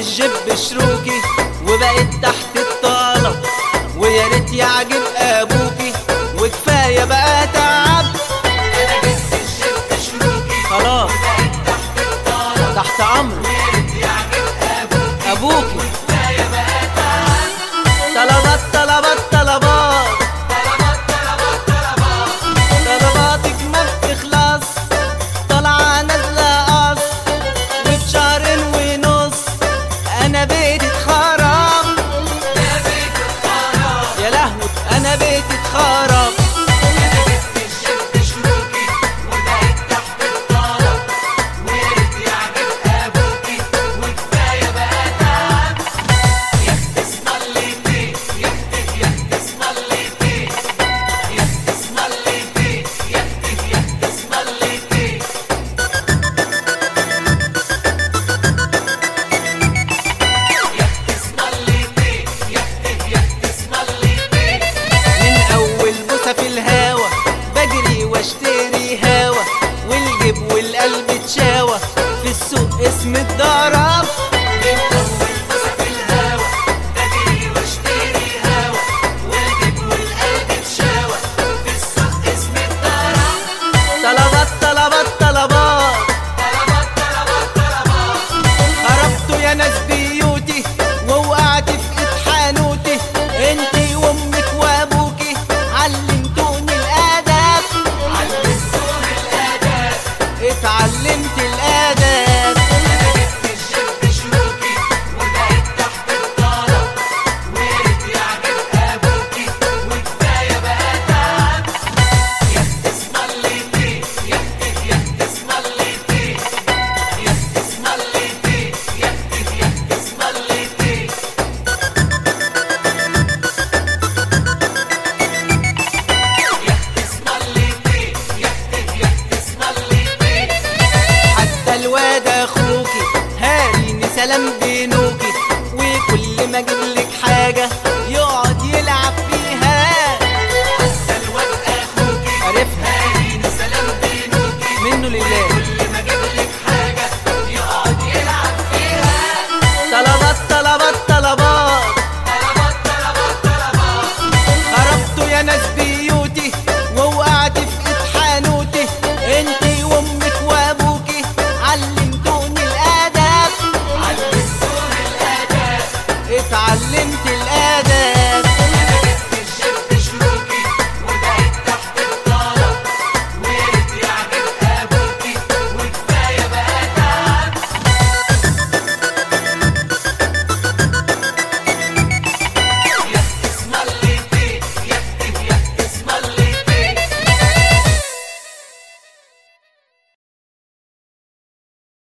الجيب شروكي وبقيت تحت الطلب، ويا ريت يعجب ابوكي وكفايه بقى تعب. انا جبت الجيب شروكي خلاص وبقيت تحت الطلب، تحت امر ويا ريت يعجب ابوكي. وكفايه بقى تعب. طلبات طلبات طلبات طلبات طلبات طلبات، طلباتك ما بتخلص، طالعه نازله قص، وفي شهرين ونص انا بيتي اتخرب. يا بيت الخراب. يا لهوي انا بيتي اتخرب. انا جبت الجيب شروكي وبقيت تحت الطلب، ويا ريت يعجب ابوكي وكفايه بقى تعب. يا اختي اسم اللي فيك، يا اختي يا اختي اسم اللي فيك، يا اختي اسم اللي فيك، يا اختي يا اختي اسم اللي فيك. يا اختي اسم اللي فيك، يا اختي يا اختي اسم اللي فيك. من اول بوسه في الهوا بجري واشتري هوا، والجيب والقلب اتشاوى في السوق اسم الضرب. من أول بوسة في الهوا بجري واشتري هوا، والجيب والقلب اتشاوى في السوق اسم الضرب. طلبات طلبات طلبات طلبات طلبات طلبات، خربتوا يا ناس بيوتي ووقعت في ايد حانوتي، انتي وامك وابوكي علمتوني الاداب. علمتوني الآداب. اتعلمت الاداب. أنا جبت الجيب شروكي وبقيت تحت الطلب، ويا ريت يعجب أبوكي وكفاية بقى تعب. يا اختي اسم اللي فيك، يا اختي يا اختي اسم اللي فيك، يا اختي اسم اللي فيك، يا اختي يا اختي اسم اللي فيك. يا اختي اسم اللي فيك، يا اختي يا اختي اسم اللي فيك. حتى الواد اخوكي هاريني سلام بيه.